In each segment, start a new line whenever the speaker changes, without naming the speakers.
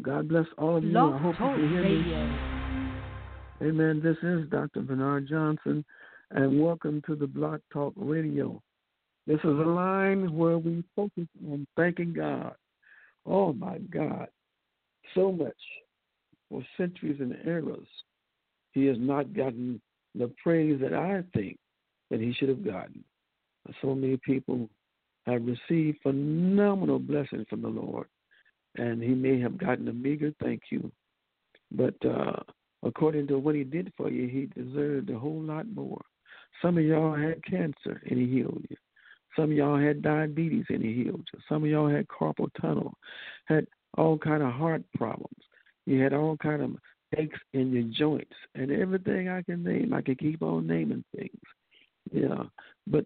God bless all of you.
Blog
I hope you
Talk
can hear me.
Radio.
Amen. This is Dr. Bernard Johnson, and welcome to the Blog Talk Radio. This is a line where we focus on thanking God. Oh, my God. So much. For centuries and eras, he has not gotten the praise that I think that he should have gotten. So many people have received phenomenal blessings from the Lord, and he may have gotten a meager thank you. But according to what he did for you, he deserved a whole lot more. Some of y'all had cancer, and he healed you. Some of y'all had diabetes, and he healed you. Some of y'all had carpal tunnel, had all kind of heart problems. You had all kind of aches in your joints, and everything I can name. I can keep on naming things. Yeah, but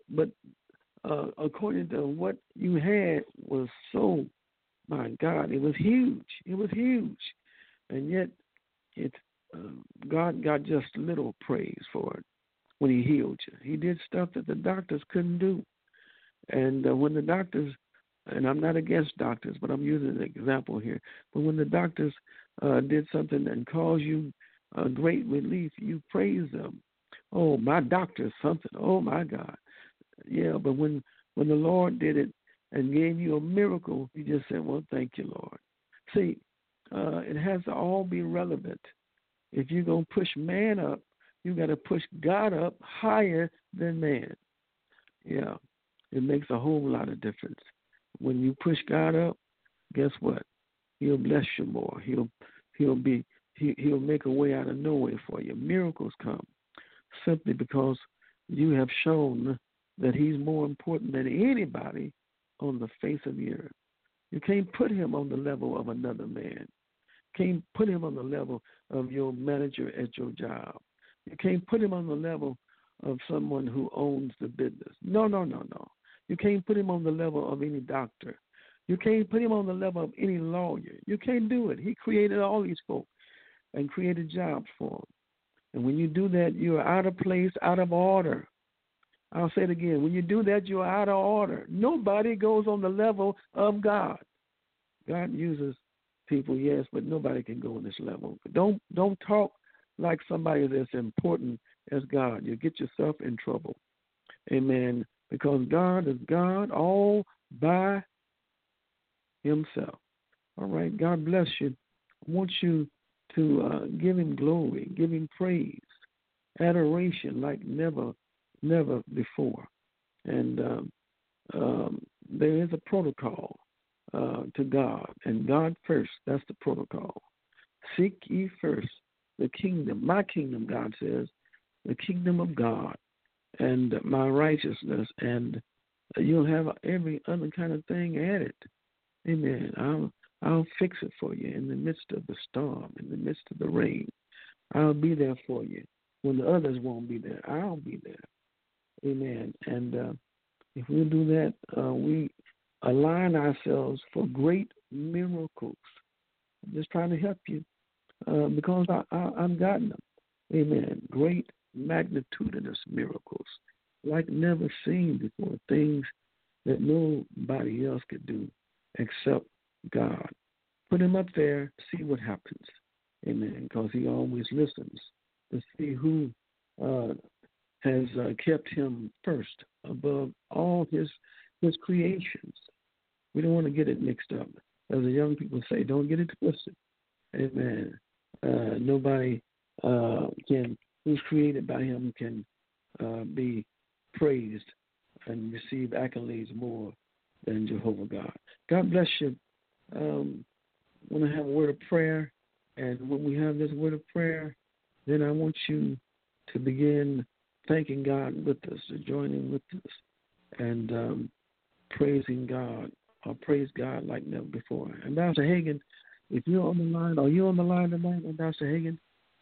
according to what you had was so, my God, it was huge. It was huge, and yet it's God got just little praise for it when he healed you. He did stuff that the doctors couldn't do, and when the doctors, and I'm not against doctors, but I'm using an example here, but when the doctors did something and caused you a great relief, you praise them. Oh, my doctor is something. Oh, my God. Yeah, but when the Lord did it and gave you a miracle, you just said, well, thank you, Lord. See, it has to all be relevant. If you're going to push man up, you got to push God up higher than man. Yeah, it makes a whole lot of difference. When you push God up, guess what? He'll bless you more. He'll make a way out of no way for you. Miracles come simply because you have shown that he's more important than anybody on the face of the earth. You can't put him on the level of another man. Can't put him on the level of your manager at your job. You can't put him on the level of someone who owns the business. No. You can't put him on the level of any doctor. You can't put him on the level of any lawyer. You can't do it. He created all these folks and created jobs for them. And when you do that, you're out of place, out of order. I'll say it again. When you do that, you're out of order. Nobody goes on the level of God. God uses people, yes, but nobody can go on this level. Don't talk like somebody that's important as God. You'll get yourself in trouble. Amen. Because God is God all by himself. All right. God bless you. I want you to give him glory, give him praise, adoration like never before. And there is a protocol to God, and God first. That's the protocol. Seek ye first the kingdom, my kingdom, God says, the kingdom of God, and my righteousness, and you'll have every other kind of thing added. Amen. I'll fix it for you in the midst of the storm, in the midst of the rain. I'll be there for you. When the others won't be there, I'll be there. Amen. And if we do that, we align ourselves for great miracles. I'm just trying to help you because I've gotten them. Amen. Great magnitudinous miracles like never seen before, things that nobody else could do except God. Put him up there, see what happens. Amen. Because he always listens to see who has kept him first above all his creations. We don't want to get it mixed up. As the young people say, don't get it twisted. Amen. Nobody who's created by him can be praised and receive accolades more than Jehovah God. God bless you. I want to have a word of prayer. And when we have this word of prayer, then I want you to begin thanking God with us, to join in with us, and praising God, or praise God like never before. Ambassador Hagan, if you're on the line, are you on the line tonight, Ambassador Hagan?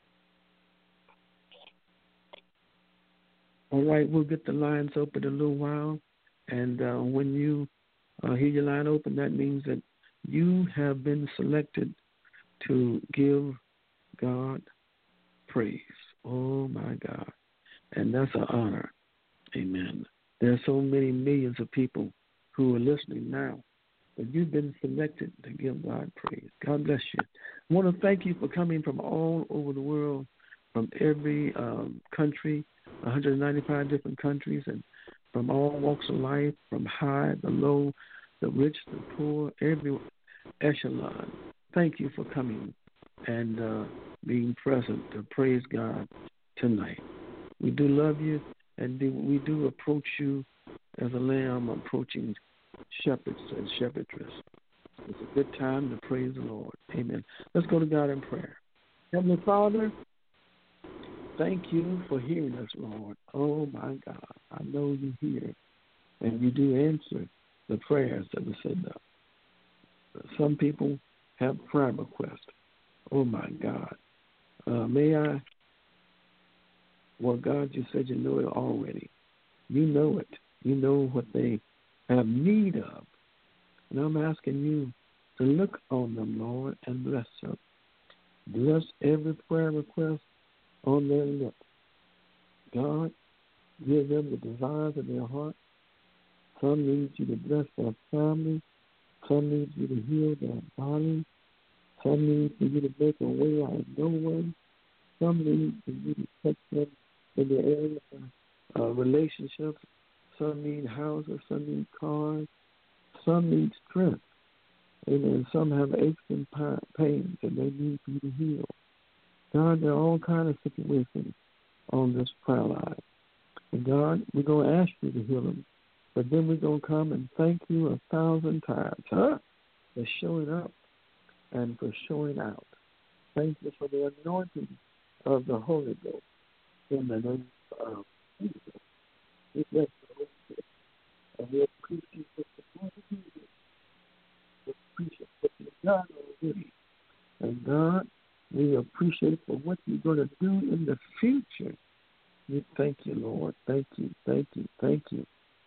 All right, we'll get the lines open in a little while. And when you hear your line open, that means that you have been selected to give God praise. Oh, my God. And that's an honor. Amen. There are so many millions of people who are listening now, but you've been selected to give God praise. God bless you. I want to thank you for coming from all over the world, from every country, 195 different countries, and from all walks of life, from high, the low, the rich, the poor, every echelon. Thank you for coming and being present to praise God tonight. We do love you, and we do approach you as a lamb approaching shepherds and shepherdess. It's a good time to praise the Lord. Amen. Let's go to God in prayer. Heavenly Father, thank you for hearing us, Lord. Oh, my God. I know you hear, and you do answer the prayers that we send up. Some people have prayer requests. Oh, my God. Well, God, you said you know it already. You know it. You know what they have need of. And I'm asking you to look on them, Lord, and bless them. Bless every prayer request on their lips. God, give them the desires of their heart. Some need you to bless their family. Some need you to heal their body. Some need for you to make a way out of no way. Some need for you to touch them in the area of relationships. Some need houses. Some need cars. Some need strength. Amen. Some have aches and pains, and they need you to heal. God, there are all kinds of situations on this prayer line. And God, we're going to ask you to heal them. But then we're going to come and thank you 1,000 times, for showing up and for showing out. Thank you for the anointing of the Holy Ghost in the name of Jesus. We bless the Holy Spirit, and we appreciate what the Lord is doing. We appreciate what you've done already. And God, we appreciate for what you're going to do in the future. We thank you, Lord. Thank you, thank you, thank you.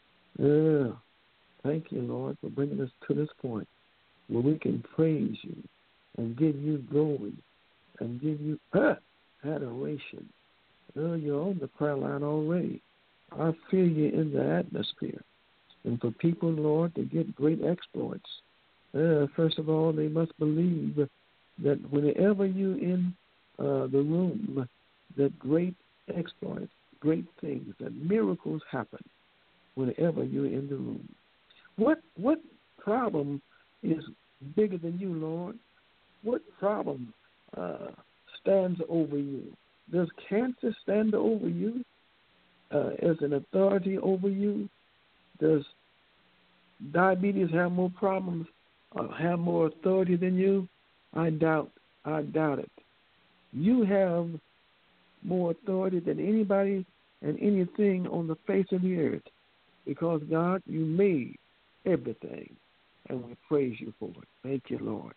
Thank you, Lord, for bringing us to this point where we can praise you and give you glory and give you adoration. You're on the prayer line already. I feel you in the atmosphere. And for people, Lord, to get great exploits, first of all, they must believe that whenever you're in the room, that great exploits, great things, that miracles happen whenever you're in the room. What problem is bigger than you, Lord? What problem stands over you? Does cancer stand over you as an authority over you? Does diabetes have more problems, have more authority than you? I doubt it. You have more authority than anybody and anything on the face of the earth, because, God, you made everything, and we praise you for it. Thank you, Lord.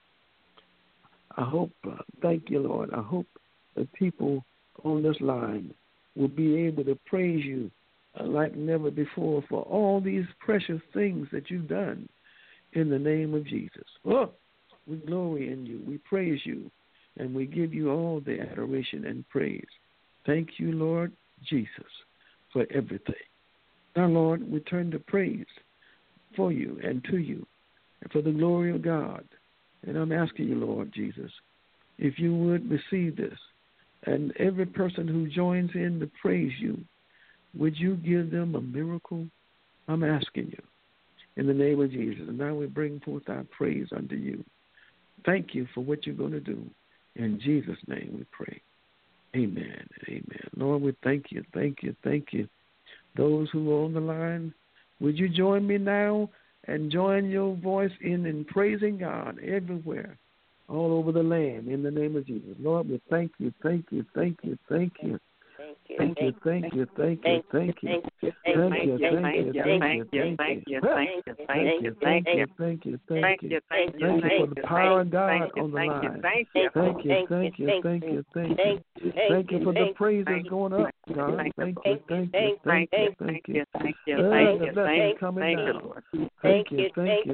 Thank you, Lord. I hope that people on this line will be able to praise you like never before for all these precious things that you've done in the name of Jesus. Oh, we glory in you. We praise you, and we give you all the adoration and praise. Thank you, Lord Jesus, for everything. Now, Lord, we turn to praise for you and to you and for the glory of God. And I'm asking you, Lord Jesus, if you would receive this, and every person who joins in to praise you, would you give them a miracle? I'm asking you in the name of Jesus. And now we bring forth our praise unto you. Thank you for what you're going to do. In Jesus' name we pray. Amen. Amen. Lord, we thank you, thank you, thank you. Those who are on the line, would you join me now and join your voice in praising God everywhere, all over the land, in the name of Jesus. Lord, we thank you, thank you, thank you, thank you. Thank you, thank you, thank you, thank you. Thank you, thank you, thank you, thank you. Thank you, thank you, thank you, thank you. Thank you for the power of God on the line. Thank you, thank you, thank you, thank you. Thank you for the praises going up God. Thank you.
Thank you. Thank you.
The blessing coming down. Thank you.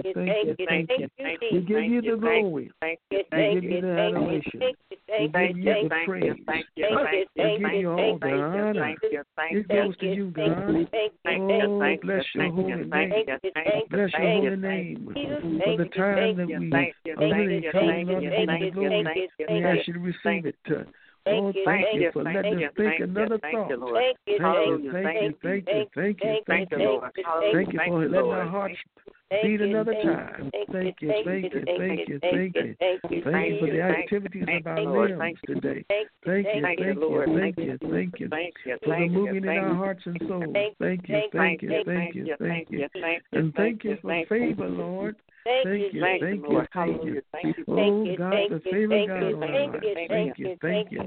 We give you the glory. We give you the adoration. We give you the praise. We give you all the honor. It goes to you, God. Oh, bless your holy name. Bless your holy name for the time that we are really coming up to the glory. We ask you to receive it. Oh, thank you for letting us think another thought. Thank you. Thank you for letting our hearts beat another time. Thank you. Thank you for the activities of our limbs today. Thank you for the moving in our hearts and souls. Thank you. And thank you for favor, Lord. Thank you. Oh, God, the favor of God on our lives. Thank you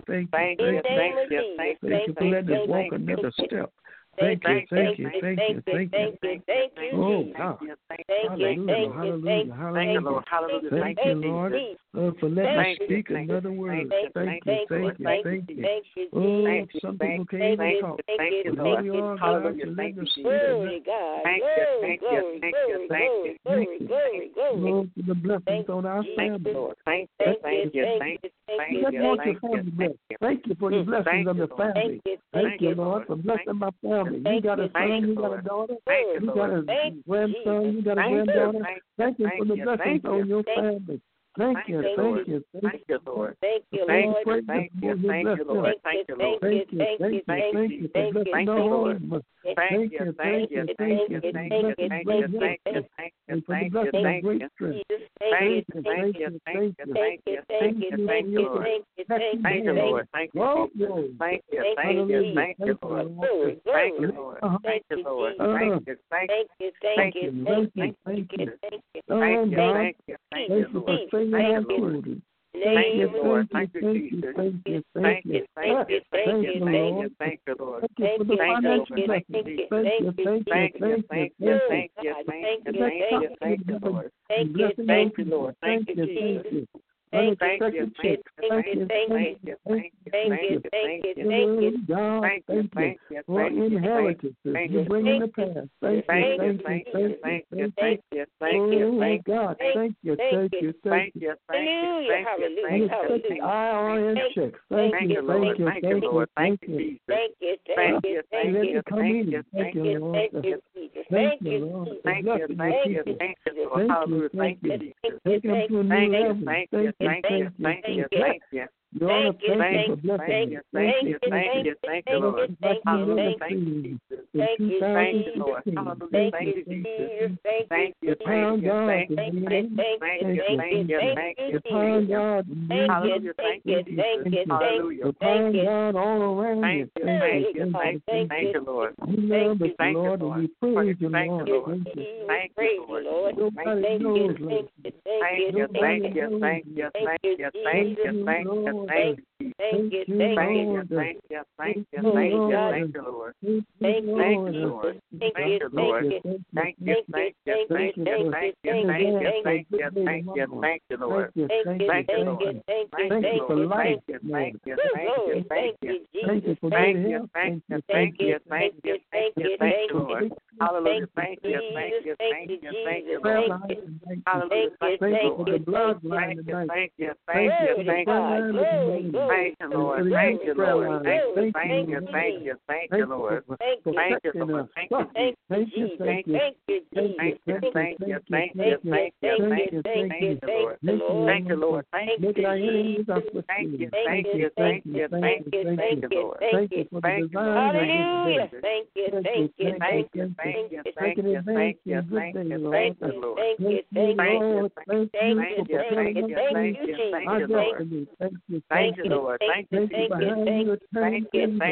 for letting us walk another step. Thank you. Oh, God. Hallelujah. Thank you, Lord, for letting us speak another word. Thank you. Oh, some people can't even talk. But here we are, God, to let us speak. Lord, for the blessings on our family. Thank you. Let want your family blessed. Thank you for the blessings of the family. Thank you, Lord, for blessing my family. You got a son, you got a daughter, you got a grandson, you got a granddaughter. Thank you for the blessings on your family. Thank you, Lord. Thank you, Lord. Thank you for blessing the home. Thank you. And for the blessing of great strength. Thank you. Thank you, Lord. Thank you, Lord. Our children. Thank you, Lord. Thank you, Jesus. Thank you, Lord. Thank you for the financial blessings. Thank you, Lord. Thank you, Jesus. Unexpected checks. Thank you. God, thank you for inheritances you bring in the past. Thank you. Oh, God, thank you. Unexpected IRS checks. Thank you. Let it come in. Thank you, Lord. Thank you, Lord. Thank you. Take them to a new level. Thank you. You're on a thank you for blessing you. Thank you, Lord. Thank you, Lord. Thank you, pound God. The pound God. The pound God all around you. Thank you, Lord. We love us, Lord, and we praise you, Lord. Thank you, Lord. Nobody knows, Lord. Thank you. Thank you. Thank you, Lord. Thank you, Lord. Thank you, Lord. Thank you, Lord. Thank you, Lord. Thank you for life, Lord. Thank you for good health. Thank you, Lord. Hallelujah. Thank you, Lord. Thank you for the bloodline tonight. Thank you for the bloodline. Thank you, Lord. Thank you, Lord. Thank you, Lord. Thank you, Lord. Thank you, Thank you, Lord. Look at our enemies are for you. Thank you, Lord. Thank you for the design. Hallelujah. Thank you. Thank you, Lord. Thank you, Lord. Thank you, Lord. Thank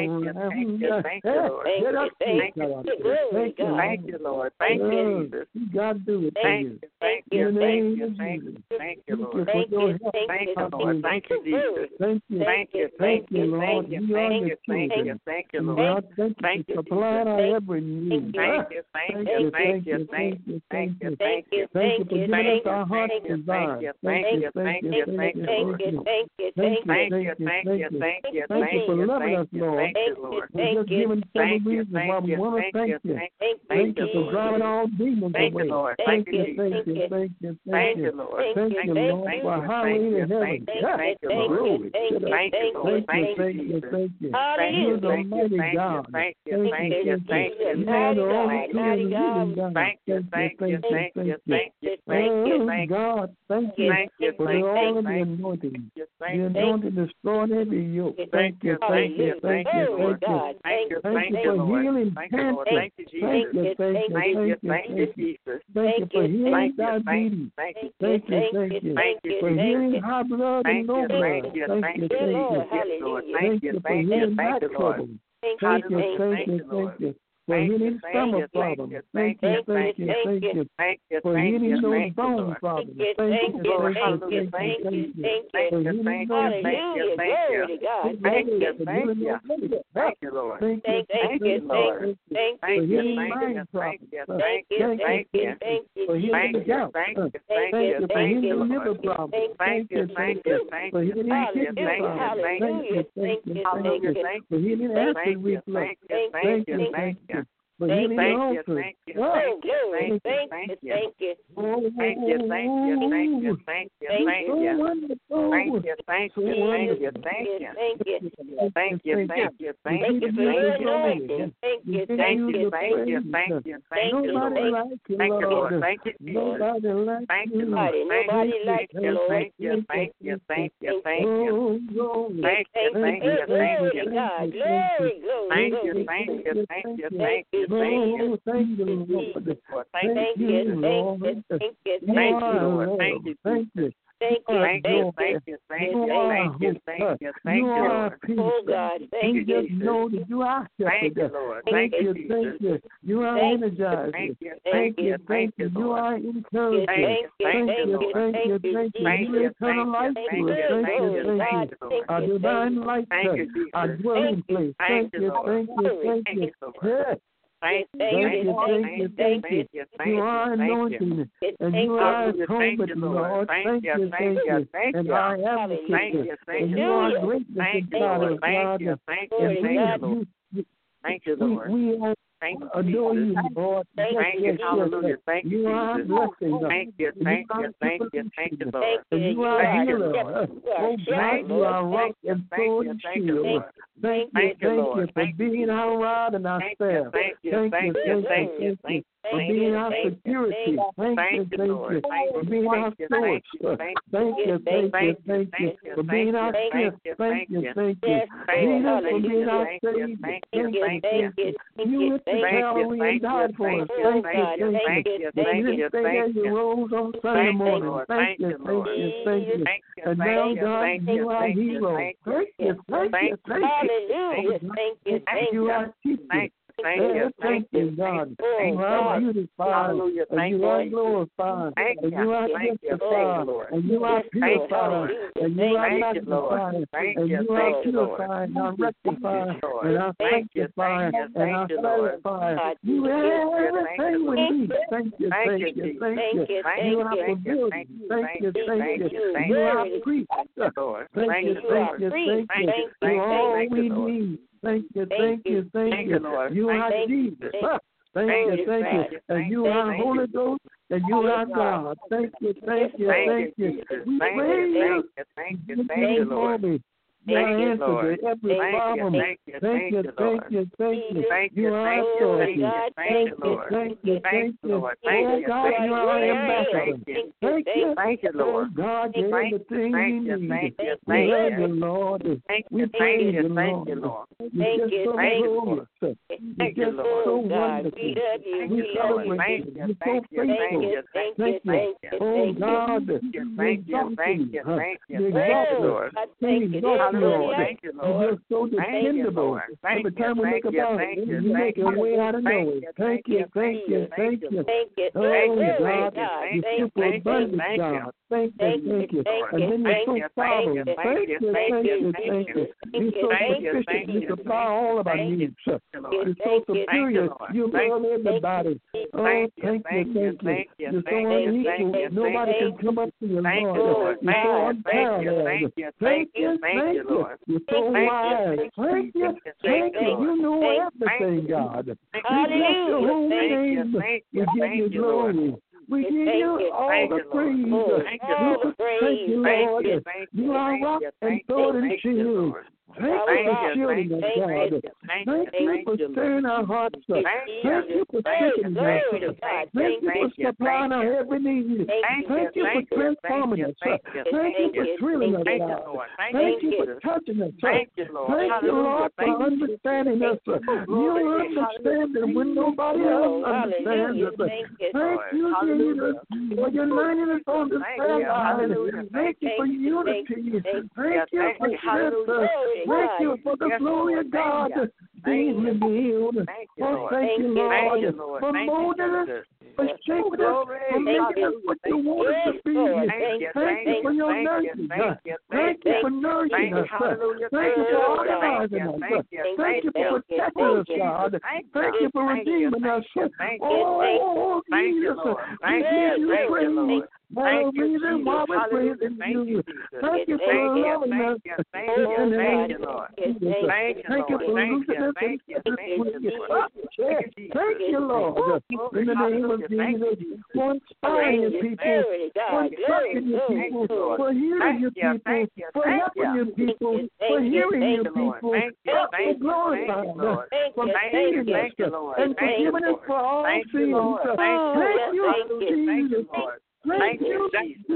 you, Lord. Thank you, Jesus. God do it for you. Thank you, Lord. Thank you, Lord. Thank you, Jesus. Thank you, Lord. Thank you, Lord. Thank you for supplying our every need. Thank
you,
Thank you, thank you, thank you, thank you. Thank you for giving us our heart's desire. Thank you, thank you, thank you, thank you. Thank you for loving us, Lord. For just giving several reasons why we want to thank you. Thank you for driving all demons away. Thank you, thank you, thank you, thank you. Thank you, Lord, for highway to heaven. Thank you, Lord. Thank you, thank you. You're the mighty God. Thank you. You're the only true and living God. Thank you. Oh, God, thank you for all of the anointing. The anointing destroying every yoke. Thank you, thank you, thank you, thank you. Thank you for healing cancer. Thank you, thank you, thank you. Thank you for healing diabetes. Thank you for healing high blood and low blood. Thank you. Thank you for healing back trouble. Thank you. For healing stomach problems. Thank you. For healing those bone problems. Thank you. For healing those Thank you, Lord. Thank you, Lord. For healing mind problems. Thank you. For healing the gout. Thank you. For healing the liver problems. Thank you. For healing kidney problems. Thank you. For healing acid reflux. Thank you. For healing the ulcers. Thank you. Oh, thank you, Lord. Thank you, Lord. Thank you. Thank you. Thank you. Oh God, thank you. Just know that you are shepherd. Thank you. You are energized. Thank you. You are encouraged. Thank you. You eternal life to us. Thank you. Our divine life, our dwelling place. Thank you. Yes. Thank you. You are anointing, and you are atonement, Lord. Thank you. And I am the sister, and you are greatness inside of God.
Thank you, Lord.
We adore you, Lord.
Hallelujah. Thank you,
you are blessing us.
Thank you, Lord.
And you are healer. Oh God, you are rock and sword and shield. Thank you for being our rod and our staff. Thank you. For being our security. Thank you. For being our source. Thank you. For being our strength. Thank you. Jesus, for being our Savior. Thank you. You went to Calvary and died for us. Thank you. You didn't stay there, you rose on Sunday morning. Thank you. And now, God, you are hero. Thank you.
Hallelujah. Thank you.
You are teacher. Thank you, God. You are beautified, and you are glorified, and you are justified, and you are purified, and you are magnified, and you are purified, and are rectified, and are sanctified, and are satisfied. You have everything we need. Thank you. You are for building. Thank you. You are priest. Thank you. You are all we need. Thank you. You are Jesus. Thank you. And you are Holy Ghost, and you are God. Thank you. We praise you. Thank you, Lord. You are answer to every problem. Thank you. You are authority. Thank you. Oh God, you are ambassador. Thank you, Lord. God, you're everything we need. We love you, Lord. We praise you, Lord. You're just so glorious. You're just so wonderful. We celebrate you. You're so faithful. Thank you. Oh God, we exalt you. We exalt you. Lord.
Thank you,
You're
Lord.
just so dependable. Every time we look about it, you make a way out of nowhere. Thank you, thank you, thank you. Oh, God, you're super abundant, God. Thank you. And then you're so sovereign. Thank you. You're so sufficient. You supply all of our needs. You're so superior. You love everybody. Oh, thank you. You're so unequal. Nobody can come up to you, Lord. You're so unparalleled. Thank you. You're so wise. Thank you. You know everything, God. We bless your holy name. We give you glory. We give you all the praise. Thank you, Lord. You are rock and sword and shield. Thank you for shielding us, God. Thank you for stirring our hearts up. Thank you for strengthening us. Thank you for supplying our every need. Thank you for transforming us. Thank you for thrilling us, God. Thank you for touching us. Thank you, Lord, for understanding us. You understand us when nobody else understands us. Thank you, Jesus, for uniting us on the same line. Thank you for unity. Thank you for strength. Thank you for the glory of God being revealed. Oh, thank you, Lord, for molding us, for shaping us, for making us what you want us to be. Thank you for your mercy. Thank you for nourishing us. Thank you for organizing us. Thank you for protecting us, God. Thank you for redeeming us. Oh, Jesus, we give you praise. No reason why we're praising you. Thank you for loving us. Thank you, Lord. Thank you for losing us. Thank you, Lord. In the name of Jesus, for inspiring your people, for instructing your people, for healing your people, for helping your people, for hearing your people, for glorifying us, for feeding us, and for giving us for all things. Thank you, Jesus. Thank you,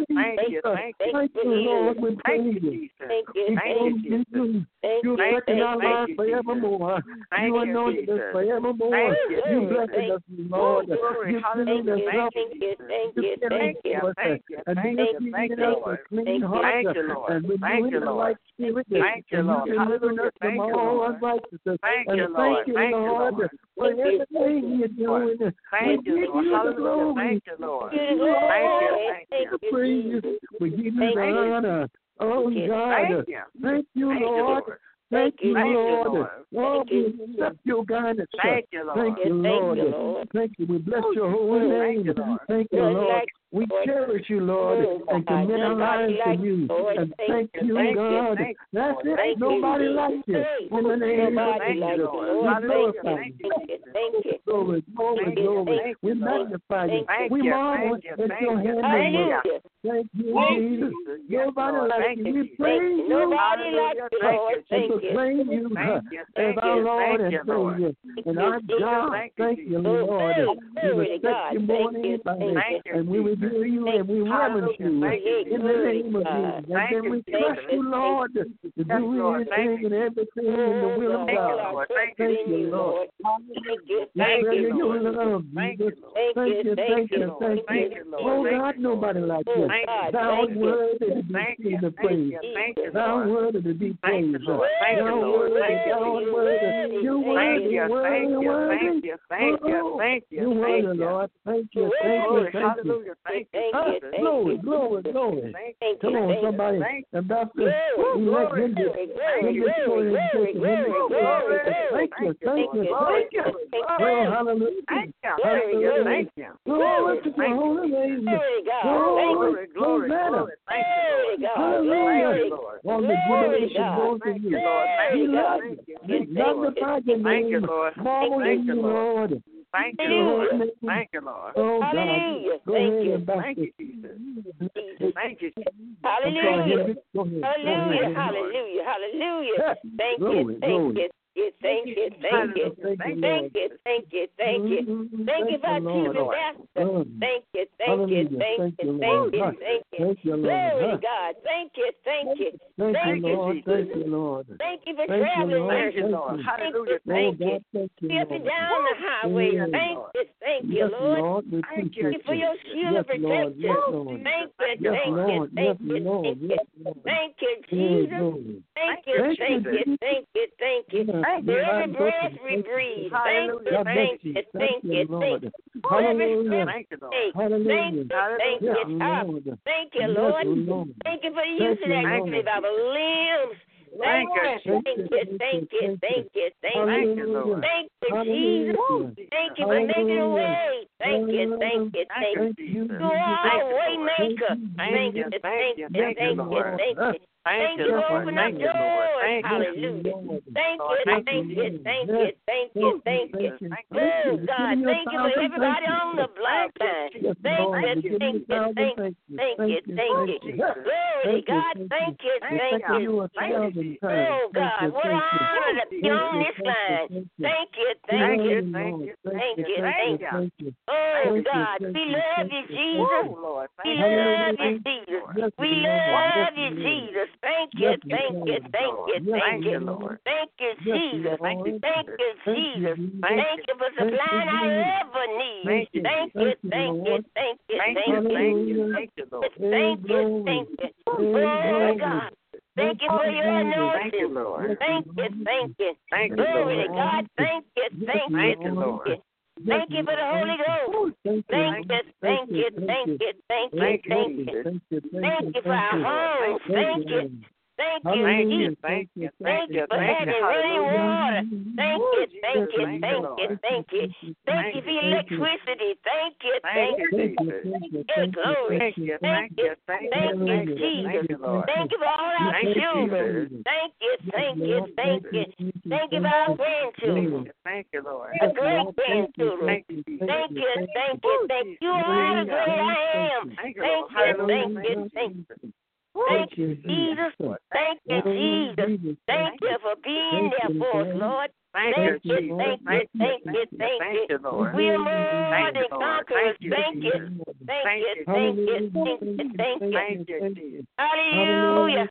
Lord. We praise you. You're blessing our lives forevermore. You anointed us forevermore. You blessing us, Lord. You're filling us up. You're filling us up. And you're giving us a clean heart. And renewing the right spirit. And you're delivering us from all unrighteousness. And thank you, Lord, for everything you're doing. We give you the glory. Thank you, praise. We give you the honor. Oh, God. Thank you, Lord. Thank you, Lord. Oh, we accept your guidance. Thank you, Lord. Thank you. We bless your holy name. Thank you, Lord. We cherish you, Lord, and commit our lives to you. And thank you, God. That's it. Nobody like you. In the name of Jesus, we glorify you. Glory. We magnify you. We marvel at your handiwork. Thank you, Jesus. Nobody like you. We praise you.
Nobody like you, Lord. Thank you.
Proclaim you as our Lord and Savior. And our God, thank you, Lord. We respect you morning and night, and we revere you and we reverence you in the name of Jesus. And then we trust you, Lord, to do anything and everything in the will of God. Thank you, Lord. Thank you, Lord. Thank you. Oh, God, nobody like you. Thou art worthy to be the praise. Thou art worthy to be praised. You're worthy, Lord. Thank you.
Hallelujah. Thank you.
Glory. Come on, somebody. Ambassador, let him get Thank you. Oh, hallelujah. Thank you. Glory to the holy name. Glory. Hallelujah. All the generation goes to you. We love you. Magnify your name. Marvel in you, Lord.
Thank you. Thank you, Lord.
Oh, God.
Hallelujah.
Go ahead,
Thank you, Jesus. Thank you.
Hallelujah.
Hallelujah. Thank you. Thank you about you, Pastor. Thank you. Glory to God. Thank you. Thank you,
Lord.
Thank you for traveling mercy, Lord. Thank you. Stepping down the highway. Thank you, Lord. Thank you for your shield of protection. Thank you, Jesus. Thank Thank you. Thank you. Thank you. Thank you. For every breath we breathe. Thank you. Thank you. Thank you. Thank you.
Hallelujah.
Thank you. Thank you. Thank you, Lord. Thank you for the use of that activity of our limbs. Thank you, thank you, thank you, thank you, thank you, Lord. Thank you, Jesus. Thank you for making a way. Thank you, thank you, thank you. You are a way maker. Thank you, thank you, thank you, thank you. Thank you for opening up doors. Hallelujah. Thank you, thank you, thank you, thank you, thank you. Oh, God, thank you for everybody on the bloodline. Thank you, thank you, thank you, thank you, thank you. Glory to God, thank you, thank you. Oh, God, what an honor to be on this line. Thank you, thank you, thank you, thank you, thank you. Oh, God, we love you, Jesus. We love you, Jesus. We love you, Jesus. Thank you, thank you, thank you, thank you, Lord. Thank you, Jesus. Thank you, Jesus. Thank you for supplying our every need. Thank you, thank you, thank you, thank you, thank you, thank you, thank you. Oh, God. Thank you for your anointing, Lord. Thank you, thank you. Glory to God. Thank you, thank you, Lord. Thank you for the Holy Ghost. Thank you, thank you, thank you, thank you, thank you. Thank you for our homes. Thank you. Thank you, thank you, thank you for having running water. Thank you, thank you, thank you, thank you. Thank you for electricity. Thank you, thank you. Glory. Thank you, thank you, Jesus. Thank you for all our children. Thank you, thank you, thank you. Thank you for our grandchildren. Thank you, Lord. Our great grandchildren. Thank you, thank you, thank you. You are the great I am. Thank you, thank you. Thank you, Jesus. Thank you, Jesus. Thank you for being there for us, Lord. Thank you, thank you, thank you, thank you, Lord. We are more than conquerors. Thank you, thank you, thank you, thank you, thank you. Hallelujah.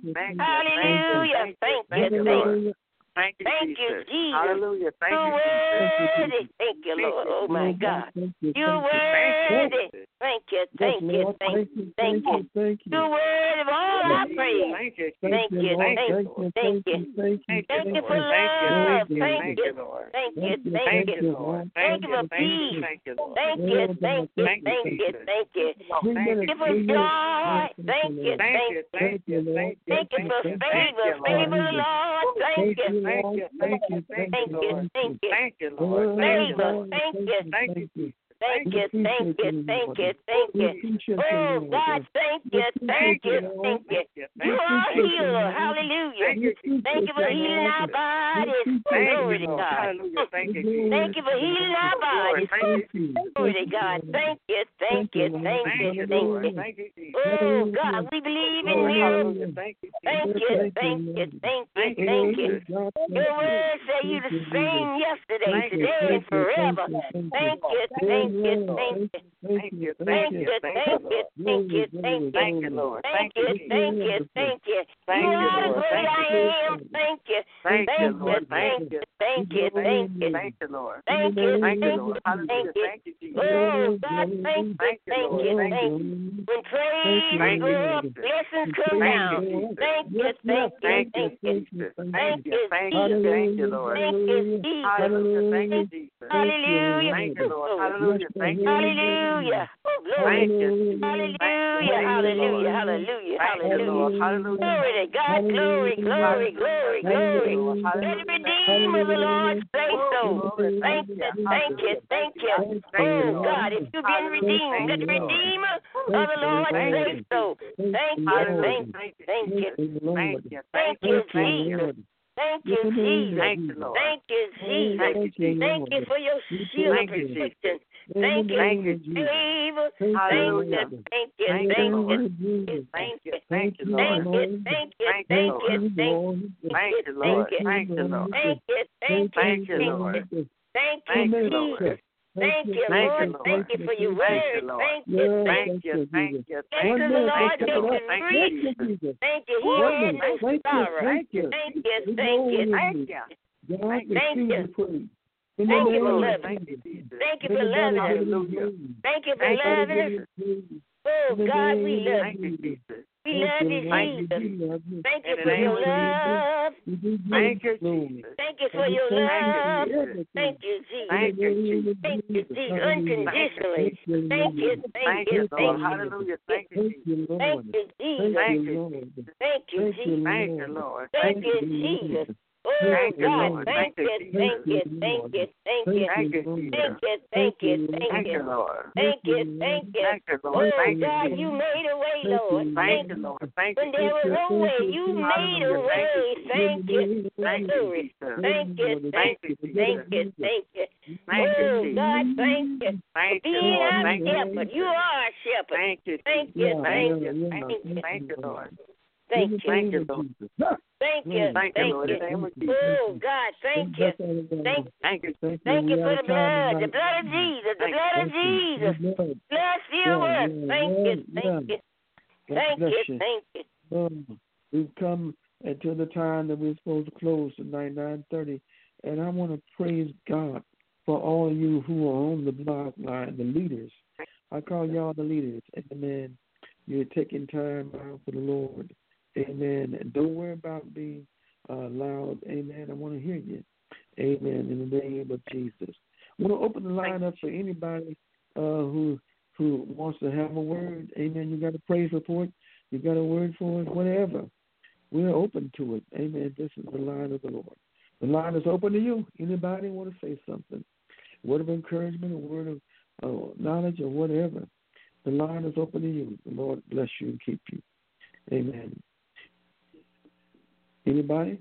Hallelujah. Thank you, Lord. Thank you, Jesus. Hallelujah. Thank you, Jesus. Thank you, Lord. Oh, my God. You're worthy. Thank you, thank you, thank you, thank you. You're worthy of all our praise. Thank you, thank you, thank you, thank you. Thank you for love. Thank you, thank you, thank you. Thank you for peace. Thank you, thank you, thank you, thank you. Thank you for joy. Thank you, thank you, thank you. Thank you for favor, favor, Lord. Thank you. Thank you, thank you, thank you, thank you, thank you, Lord. Favor, thank you, thank you. Thank you, thank you, thank you, thank you. Oh, God, thank you, thank you, thank you. You are a healer. Hallelujah. Thank you for healing our bodies. Glory to God. Thank you for healing our bodies. Glory to God. Thank you, thank you, thank you, thank you. Oh, God, we believe in you. Thank you, thank you, thank you, thank you. Your word say you the same yesterday, today, and forever. Thank you, thank you, thank you. Thank you, thank you, thank you, thank you, thank you. Thank you, Lord. Thank you, thank you, thank you. You are the great I am. Thank you. Thank you, Lord. Thank you, thank you, thank you. Thank you, Lord. Thank you, thank you, thank you. Oh, God, thank you, thank you, thank you. When praise go up, blessings come down. Thank you, thank you, thank you. Thank you, thank you, Lord. Thank you, Jesus. Hallelujah, thank you, Jesus. Hallelujah. Thank you, Lord. Hallelujah, thank you. Hallelujah. Thank you. Hallelujah, hallelujah, hallelujah, hallelujah. Glory to God, glory, glory, glory, glory. Let the Redeemer of the Lord say so. Thank you, thank you, thank you. Oh, God, if you've been redeemed, let the Redeemer of the Lord say so. Thank you, thank you, thank you. Thank you, Jesus. Thank you, Jesus. Thank you, Jesus. Thank you for your shield of protection. Thank you, favor. Thank you, thank you, thank you, thank you, thank you, thank you, thank you, thank you, Lord. Thank you, Lord. Thank you, thank you, Lord. Thank you, Jesus. Thank you, Lord. Thank you for your word. Thank you, thank you, thank you. Thank you, Lord. Thank you, thank you. Healing no sorrow. Thank you, thank you, thank you, thank you. Thank you. Thank you for loving us. Thank you for loving us. Thank you for loving us. Oh, God, we love you. We love you, Jesus. Thank you for your love.
Thank you, Jesus.
Thank you for your love. Thank you, Jesus.
Thank you, Jesus.
Thank you, Jesus, unconditionally. Thank you, thank you,
Lord.
thank you.
Hallelujah. Thank you, Jesus.
Thank you, Jesus.
Thank you.
Thank you, Jesus.
Thank you, Lord.
Thank you, Jesus. Oh,
Thank you,
God,
Lord.
thank you, thank you, thank you, thank you.
Thank you, Jesus.
Thank you,
Thank you, Lord.
Thank you, thank you.
Thank you, Lord.
Oh,
Thank you,
God,
Jesus.
you made a way, Lord.
Thank you, Lord. Thank you.
When there was no way, you made a way. Thank you.
Thank you, Jesus.
Thank you, thank you, thank you, thank you.
Thank you,
Oh,
Jesus.
God, thank you.
Thank you,
Being
Lord.
our
Thank you.
shepherd. You are our shepherd.
Thank you.
Thank you, thank you,
Thank you. Thank you, Lord.
thank you.
Thank you, Lord.
Thank you.
Thank you, Lord. In the name of Jesus.
Oh, God, thank you.
Thank you.
Thank you for the blood of Jesus, the blood of Jesus. Bless you, Lord. Thank you, thank you. Thank you, thank you.
We've come until the time that we're supposed to close tonight, 9:30, and I want to praise God for all of you who are on the block line, the leaders. I call y'all the leaders. Amen. You're taking time out for the Lord. Amen. And don't worry about being loud. Amen. I want to hear you. Amen. In the name of Jesus. I want to open the line up for anybody who wants to have a word. Amen. You got a praise report. You got a word for us. Whatever. We're open to it. Amen. This is the line of the Lord. The line is open to you. Anybody want to say something? A word of encouragement, a word of knowledge, or whatever. The line is open to you. The Lord bless you and keep you. Amen. Anybody?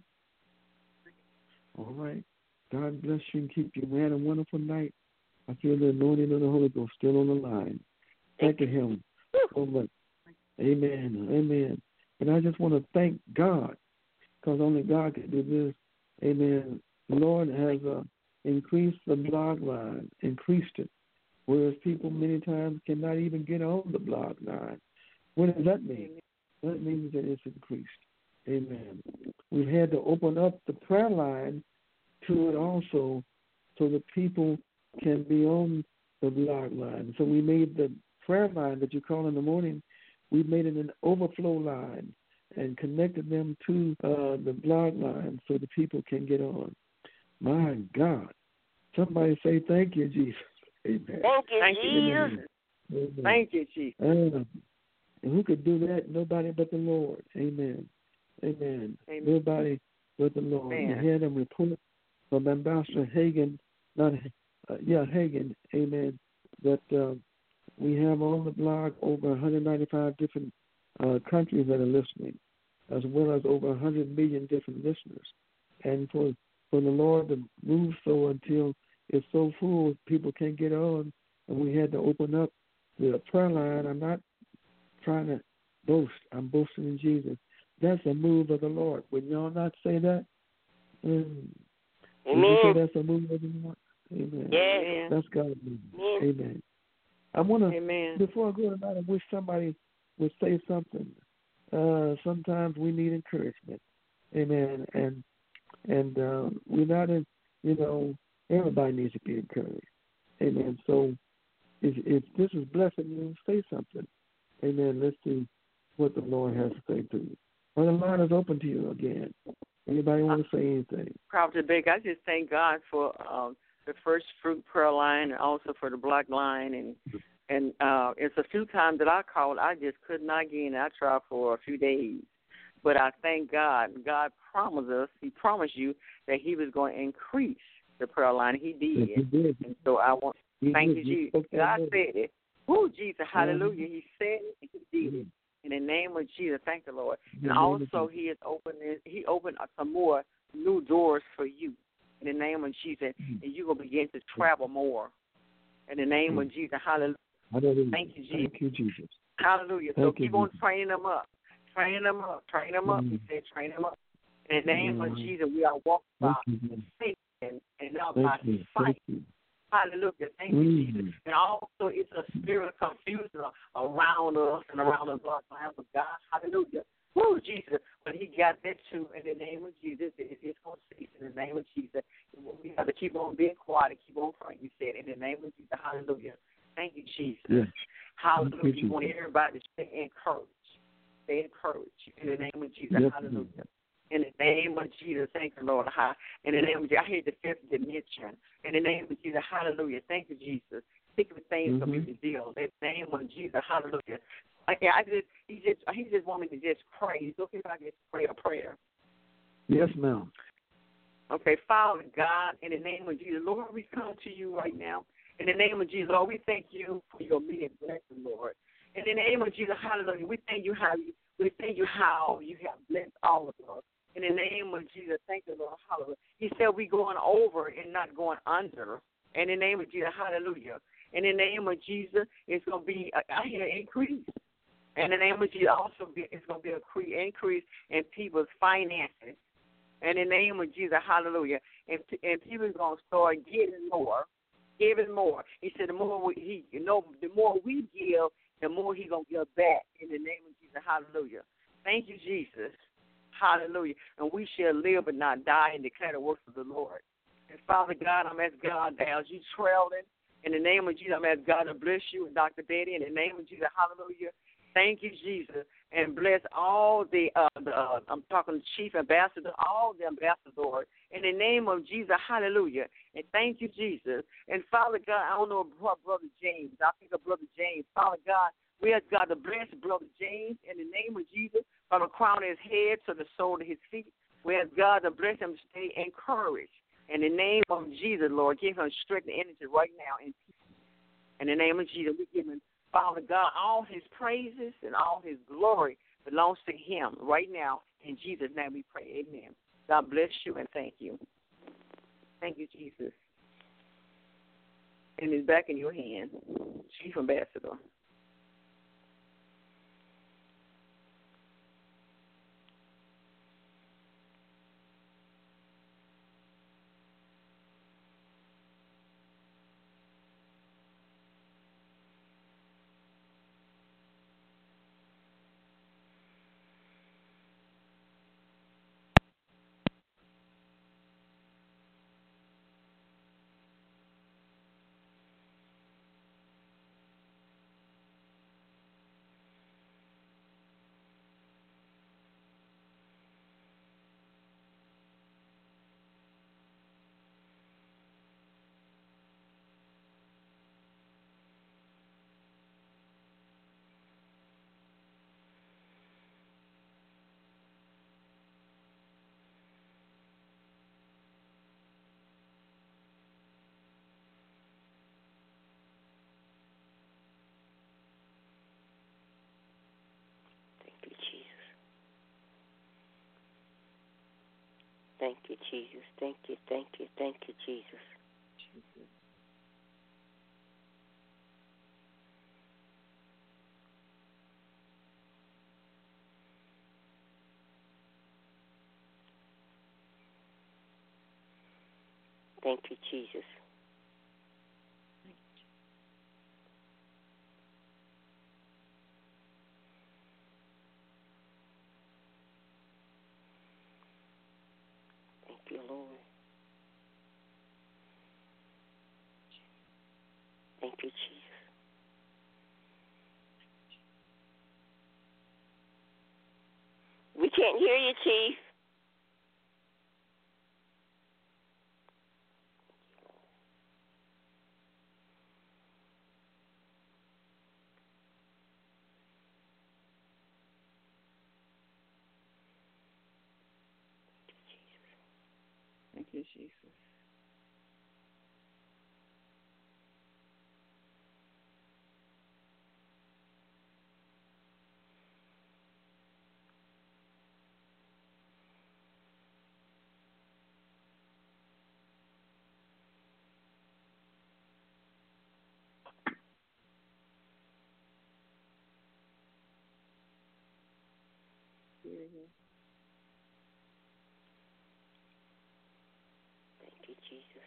All right. God bless you and keep you. We had a wonderful night. I feel the anointing of the Holy Ghost still on the line. Thank Him so much. Amen. Amen. And I just want to thank God, because only God can do this. Amen. The Lord has increased the blog line, increased it, whereas people many times cannot even get on the blog line. What does that mean? That means that it's increased. Amen. We've had to open up the prayer line to it also so that people can be on the blog line. So we made the prayer line that you call in the morning, we made it an overflow line and connected them to the blog line so the people can get on. My God. Somebody say thank you, Jesus. Amen.
Thank you, Jesus.
Amen. Thank you, Jesus.
And who could do that? Nobody but the Lord. Amen. Amen. Nobody but the Lord.
Amen.
We had a report from Ambassador Hagan, Hagan, amen, that we have on the blog over 195 different countries that are listening, as well as over 100 million different listeners. And for the Lord to move so until it's so full, people can't get on, and we had to open up the prayer line. I'm not trying to boast. I'm boasting in Jesus. That's a move of the Lord. Would y'all not say that? Amen. Would you say that's a move of the Lord? Amen.
Yeah.
That's God's move. Amen. I want to, before I go tonight, I wish somebody would say something. Sometimes we need encouragement. Amen. And we're not in, everybody needs to be encouraged. Amen. So if this is blessing you, say something. Amen. Let's see what the Lord has to say to you. Well, the line is open to you again. Anybody want to say anything?
Prophet Big, I just thank God for the First Fruit prayer line and also for the block line. And it's a few times that I called, I just could not get in. I tried for a few days. But I thank God. God promised us, He promised you that He was going to increase the prayer line. He did.
Yes, He did.
And so I want to thank you, Jesus. God said it. Oh, Jesus, hallelujah. He said it. He did it. In the name of Jesus, thank the Lord. And also, He opened up some more new doors for you. In the name of Jesus, and you're going to begin to travel more. In the name of Jesus, hallelujah. Thank you, Jesus.
Thank you, Jesus.
Hallelujah. So keep on training them up. Train them up. Train them up. He said, train them up. In the name of Jesus, we are walking by faith and not by sight. Hallelujah. Thank you, Jesus. And also, it's a spirit of confusion around us and around the blood of God. Hallelujah. Woo, Jesus. But He got that too. In the name of Jesus, it's going to cease. In the name of Jesus, we have to keep on being quiet and keep on praying. You said, in the name of Jesus. Hallelujah. Thank you, Jesus.
Yes.
Hallelujah. We want everybody to stay encouraged. Stay encouraged in the name of Jesus.
Yes,
Hallelujah. In the name of Jesus, thank you, Lord. In the name of Jesus, I hear the fifth dimension. In the name of Jesus, hallelujah. Thank you, Jesus. Secret things will be revealed. In the name of Jesus, hallelujah. He just want me to just pray. He's looking if I just pray a prayer.
Yes, ma'am.
Okay, Father God, in the name of Jesus, Lord, we come to you right now. In the name of Jesus, Lord, we thank you for your many blessings, Lord. In the name of Jesus, hallelujah, we thank you how you have blessed all of us. In the name of Jesus, thank you, Lord, hallelujah. He said we going over and not going under. In the name of Jesus, hallelujah. In the name of Jesus, it's going to be an increase. In the name of Jesus, it's going to be an increase in people's finances. In the name of Jesus, hallelujah. And people are going to start giving more. He said the more we give, the more He's going to give back. In the name of Jesus, hallelujah. Thank you, Jesus. Hallelujah. And we shall live and not die and declare the works of the Lord. And Father God, I'm asking God that as you traveling, in the name of Jesus, I'm asking God to bless you and Dr. Betty. In the name of Jesus, hallelujah. Thank you, Jesus. And bless all I'm talking to Chief Ambassador, all the ambassadors. In the name of Jesus, hallelujah. And thank you, Jesus. And Father God, I don't know about Brother James. I think of Brother James. Father God, we ask God to bless Brother James in the name of Jesus, from the crown of his head to the sole of his feet. We ask God to bless him to stay encouraged. In the name of Jesus, Lord, give him strength and energy right now. In the name of Jesus, we give him, Father God, all his praises and all his glory belongs to him right now. In Jesus' name we pray. Amen. God bless you and thank you. Thank you, Jesus. And it's back in your hand, Chief Ambassador.
Thank you, Jesus. Thank you, thank you, thank you, Jesus. Thank you, Jesus. Thank you, Lord. Thank you, Jesus. We can't hear you, Chief.
Thank you, Jesus.
Thank you, Jesus.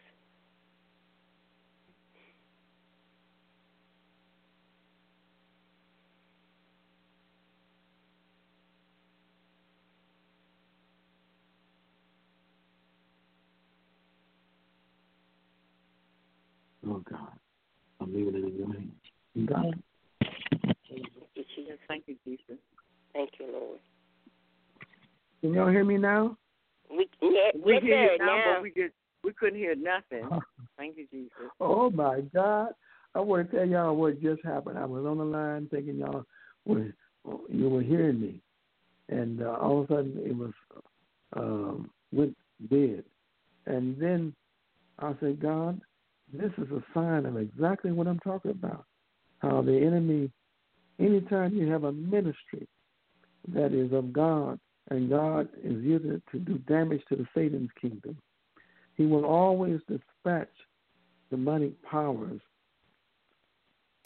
Oh, God. I'm leaving it in your hands. God.
you, Jesus.
Thank you, Jesus.
Thank you, Lord.
Can y'all hear me now?
We hear you now, but we couldn't hear nothing. Thank you, Jesus.
Oh my God! I want to tell y'all what just happened. I was on the line thinking you were hearing me, and all of a sudden it was went dead. And then I said, God, this is a sign of exactly what I'm talking about. How the enemy, anytime you have a ministry that is of God, and God is used to do damage to the Satan's kingdom, he will always dispatch demonic powers